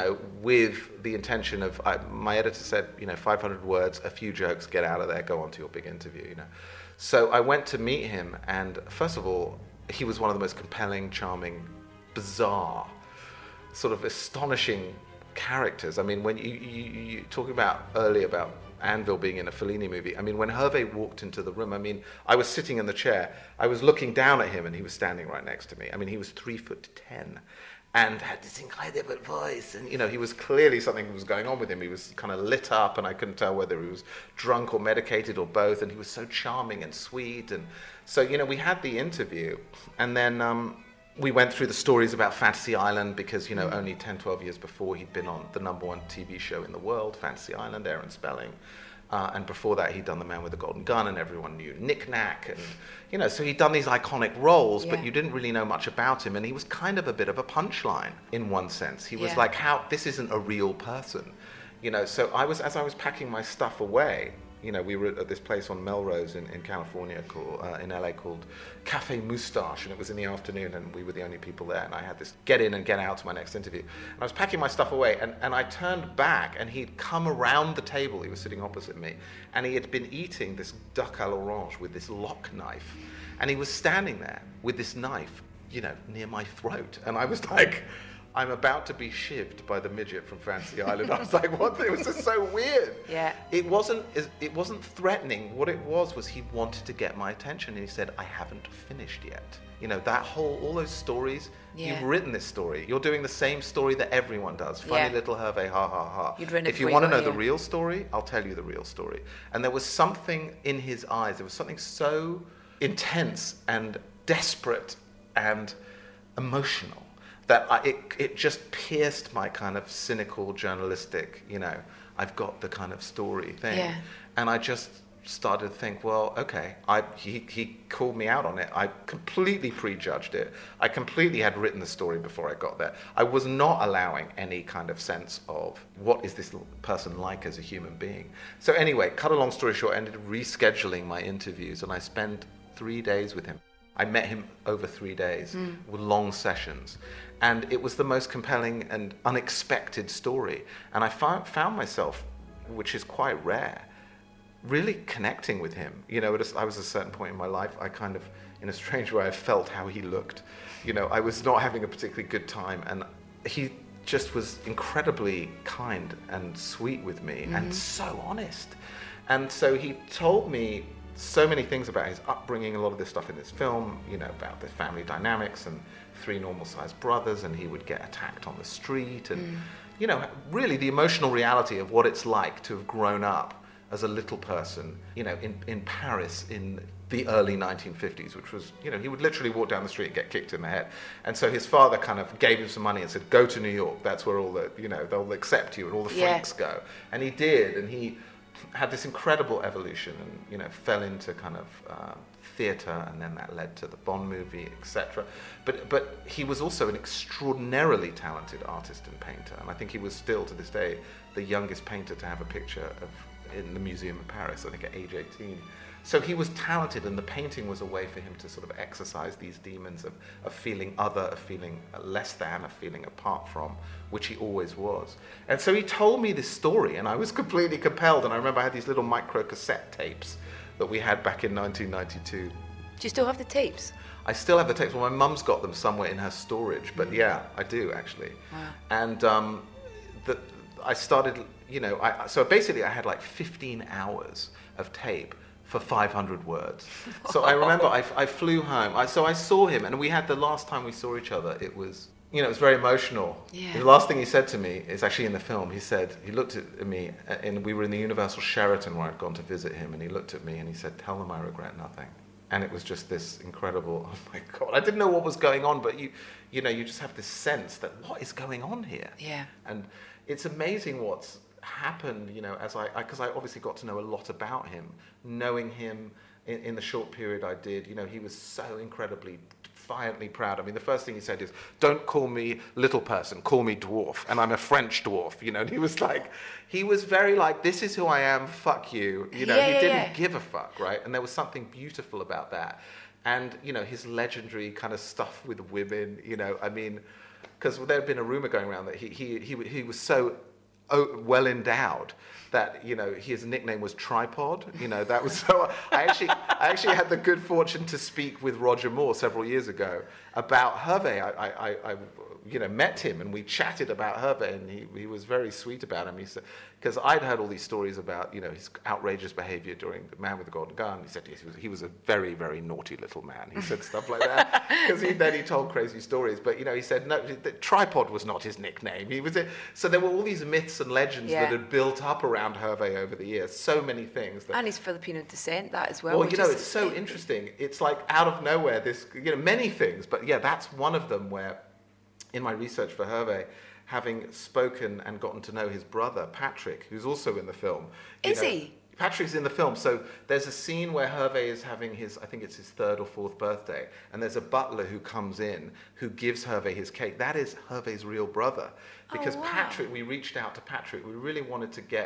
with the intention of, my editor said, 500 words, a few jokes, get out of there, go on to your big interview, So I went to meet him, and first of all, he was one of the most compelling, charming, bizarre, sort of astonishing characters. I mean, when you talking about earlier about Anvil being in a Fellini movie, I mean, when Hervé walked into the room, I mean, I was sitting in the chair, I was looking down at him, and he was standing right next to me. I mean, he was 3'10", and had this incredible voice, and he was clearly something was going on with him. He was kind of lit up, and I couldn't tell whether he was drunk or medicated or both, and he was so charming and sweet. And so we had the interview, and then we went through the stories about Fantasy Island because only 10-12 years before he'd been on the #1 TV show in the world, Fantasy Island, Aaron Spelling. And before that, he'd done The Man with the Golden Gun, and everyone knew Knick Knack, and so he'd done these iconic roles, but you didn't really know much about him, and he was kind of a bit of a punchline in one sense. He was like, this isn't a real person, So as I was packing my stuff away, you know, we were at this place on Melrose in California, in LA, called Cafe Moustache, and it was in the afternoon, and we were the only people there, and I had this get in and get out to my next interview. And I was packing my stuff away, and I turned back, and he'd come around the table, he was sitting opposite me, and he had been eating this duck à l'orange with this lock knife, and he was standing there with this knife, you know, near my throat, and I was like, I'm about to be shivved by the midget from Fantasy Island. I was like, what? It was just so weird. Yeah. It wasn't threatening. What it was he wanted to get my attention, and he said, I haven't finished yet. You know, all those stories, you've written this story. You're doing the same story that everyone does. Funny little Hervé, ha, ha, ha. You'd written it if you want to know the real story, I'll tell you the real story. And there was something in his eyes. There was something so intense and desperate and emotional that it just pierced my kind of cynical journalistic, you know, I've got the kind of story thing. Yeah. And I just started to think, well, okay, he called me out on it. I completely prejudged it. I completely had written the story before I got there. I was not allowing any kind of sense of what is this person like as a human being. So anyway, cut a long story short, I ended up rescheduling my interviews, and I spent 3 days with him. I met him over 3 days with long sessions. And it was the most compelling and unexpected story. And I found myself, which is quite rare, really connecting with him. You know, I was at a certain point in my life, I kind of, in a strange way, I felt how he looked. You know, I was not having a particularly good time. And he just was incredibly kind and sweet with me and so honest. And so he told me so many things about his upbringing, a lot of this stuff in this film, you know, about the family dynamics and 3 normal-sized brothers, and he would get attacked on the street, and, you know, really the emotional reality of what it's like to have grown up as a little person, you know, in Paris in the early 1950s, which was, you know, he would literally walk down the street and get kicked in the head. And so his father kind of gave him some money and said, go to New York, that's where all the, you know, they'll accept you and all the freaks go. And he did, and he had this incredible evolution and, you know, fell into kind of theatre, and then that led to the Bond movie, etc. But he was also an extraordinarily talented artist and painter, and I think he was still, to this day, the youngest painter to have a picture in the Museum of Paris, I think at age 18. So he was talented, and the painting was a way for him to sort of exercise these demons of feeling other, of feeling less than, of feeling apart from, which he always was. And so he told me this story, and I was completely compelled. And I remember I had these little micro cassette tapes that we had back in 1992. Do you still have the tapes? I still have the tapes. Well, my mum's got them somewhere in her storage, but yeah, I do actually. Wow. And I started, you know, so basically I had like 15 hours of tape for 500 words. So I remember I flew home. So I saw him, and we had the last time we saw each other, it was, you know, it was very emotional. Yeah. The last thing he said to me is actually in the film. He said, he looked at me, and we were in the Universal Sheraton where I'd gone to visit him, and he looked at me and he said, tell them I regret nothing. And it was just this incredible, oh my God, I didn't know what was going on, but you know, you just have this sense that what is going on here? Yeah. And it's amazing what's happened, you know, because I obviously got to know a lot about him, knowing him in the short period I did. You know, he was so incredibly defiantly proud. I mean, the first thing he said is, don't call me little person, call me dwarf, and I'm a French dwarf, you know. And he was very like, this is who I am, fuck you, you know. He didn't give a fuck, right? And there was something beautiful about that. And, you know, his legendary kind of stuff with women, you know, I mean, because there had been a rumor going around that he was so well endowed that, you know, his nickname was Tripod. You know, that was so. I actually had the good fortune to speak with Roger Moore several years ago about Hervé. I you know, met him and we chatted about Hervé, and he was very sweet about him. He said, because I'd heard all these stories about, you know, his outrageous behavior during The Man with the Golden Gun. He said he was a very, very naughty little man. He said stuff like that because then he told crazy stories. But, you know, he said no, the Tripod was not his nickname. So there were all these myths and legends that had built up around Hervé over the years. So many things. And he's Filipino descent, that as well. Well, you know, it's so interesting. It's like out of nowhere. This, you know, many things, but yeah, that's one of them where. In my research for Hervé, having spoken and gotten to know his brother, Patrick, who's also in the film. Is he? Patrick's in the film. So there's a scene where Hervé is having I think it's his 3rd or 4th birthday, and there's a butler who comes in who gives Hervé his cake. That is Hervé's real brother. Because Patrick, we reached out to Patrick. We really wanted to get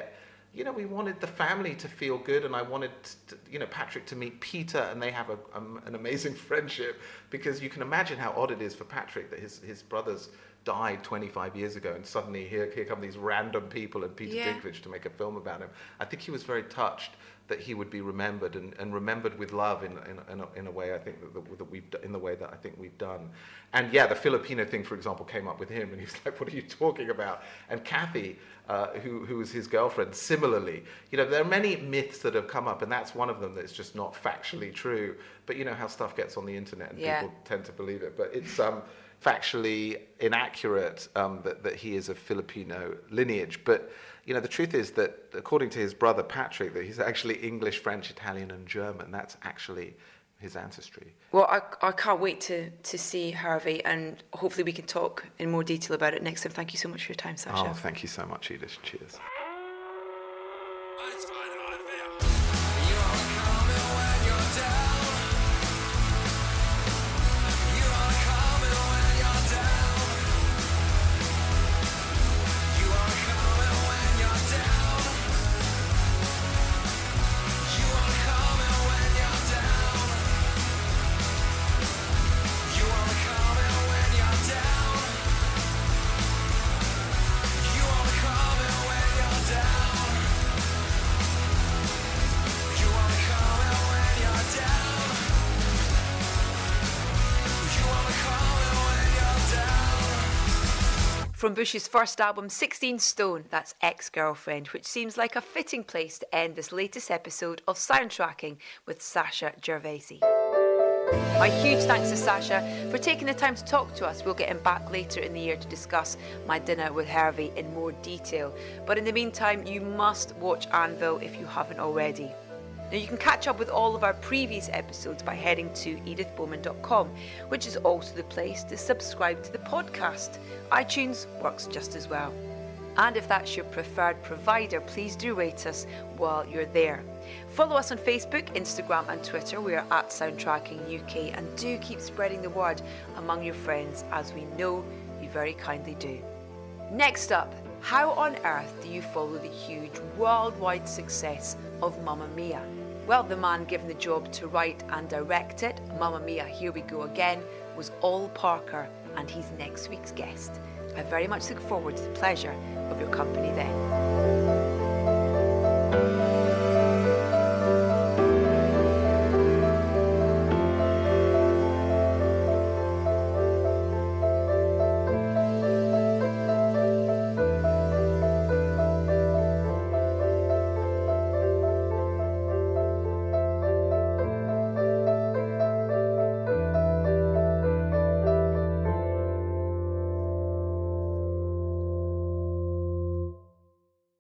you know, we wanted the family to feel good, and I wanted, Patrick to meet Peter, and they have an amazing friendship, because you can imagine how odd it is for Patrick that his brothers died 25 years ago, and suddenly here come these random people and Peter Dinklage to make a film about him. I think he was very touched that he would be remembered, and remembered with love in a way I think that I think we've done. And yeah, the Filipino thing, for example, came up with him, and he's like, "What are you talking about?" And Kathy, who was his girlfriend, similarly, there are many myths that have come up, and that's one of them that's just not factually true. But you know how stuff gets on the internet, and people tend to believe it. But it's factually inaccurate that he is of Filipino lineage. But the truth is that, according to his brother Patrick, that he's actually English, French, Italian, and German. That's actually his ancestry. Well, I can't wait to see Harvey, and hopefully we can talk in more detail about it next time. Thank you so much for your time, Sacha. Oh, thank you so much, Edith. Cheers. From Bush's first album, 16 Stone, that's Ex-Girlfriend, which seems like a fitting place to end this latest episode of Soundtracking with Sacha Gervasi. A huge thanks to Sacha for taking the time to talk to us. We'll get him back later in the year to discuss my dinner with Harvey in more detail. But in the meantime, you must watch Anvil if you haven't already. Now, you can catch up with all of our previous episodes by heading to edithbowman.com, which is also the place to subscribe to the podcast. iTunes works just as well. And if that's your preferred provider, please do rate us while you're there. Follow us on Facebook, Instagram and Twitter. We are at Soundtracking UK, and do keep spreading the word among your friends, as we know you very kindly do. Next up, how on earth do you follow the huge worldwide success of Mamma Mia? Well, the man given the job to write and direct it, Mamma Mia, Here We Go Again, was Ol Parker, and he's next week's guest. I very much look forward to the pleasure of your company then.